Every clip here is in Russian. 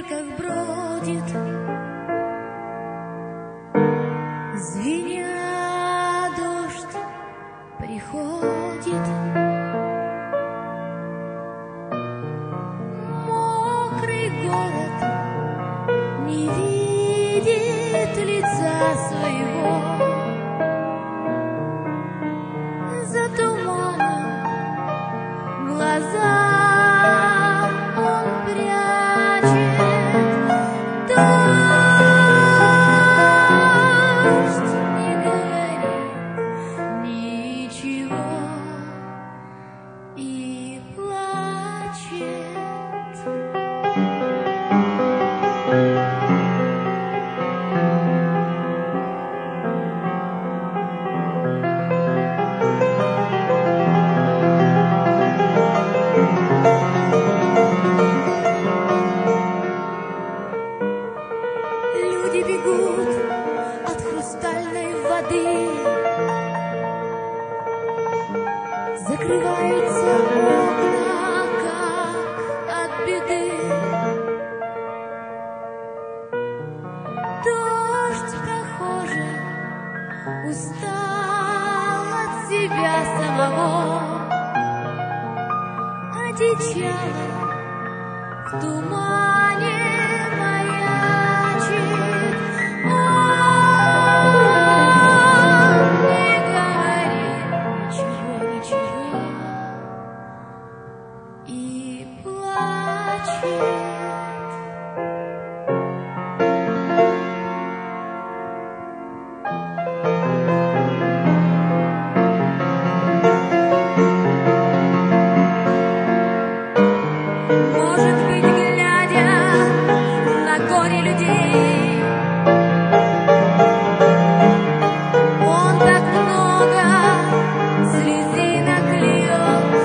сумерках бродит, звеня дождь приходит. Мокрый город не видит лица своего, за туманом глаза он прячет. Дождь не говорит ничего и плачет. Люди бегут от хрустальной воды, закрываются окна, как от беды. Дождь, похоже, устал от себя самого, одичал в тумане маячит. Он не говорит ничего и плачет. Может быть, глядя на горе людей, он так много слезинок льет,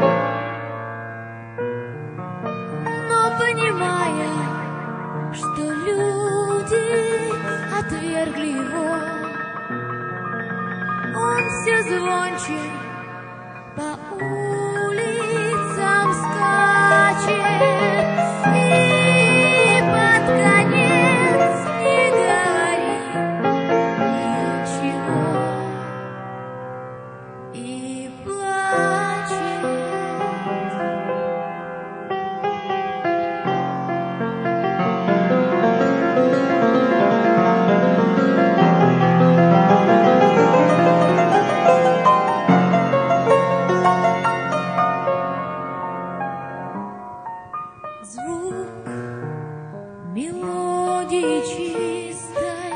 но понимая, что люди отвергли его, он все звонче по улицам скачет и под конец не говорит ничего и плачет. Звук мелодии чистой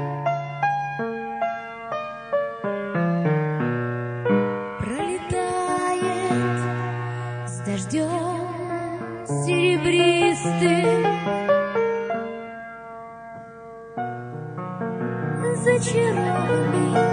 пролетает с дождем серебристым, зачарованный